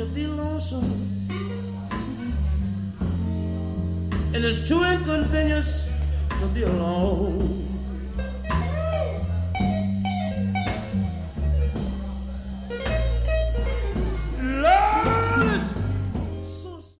be lonesome. And it's too inconvenience to be alone.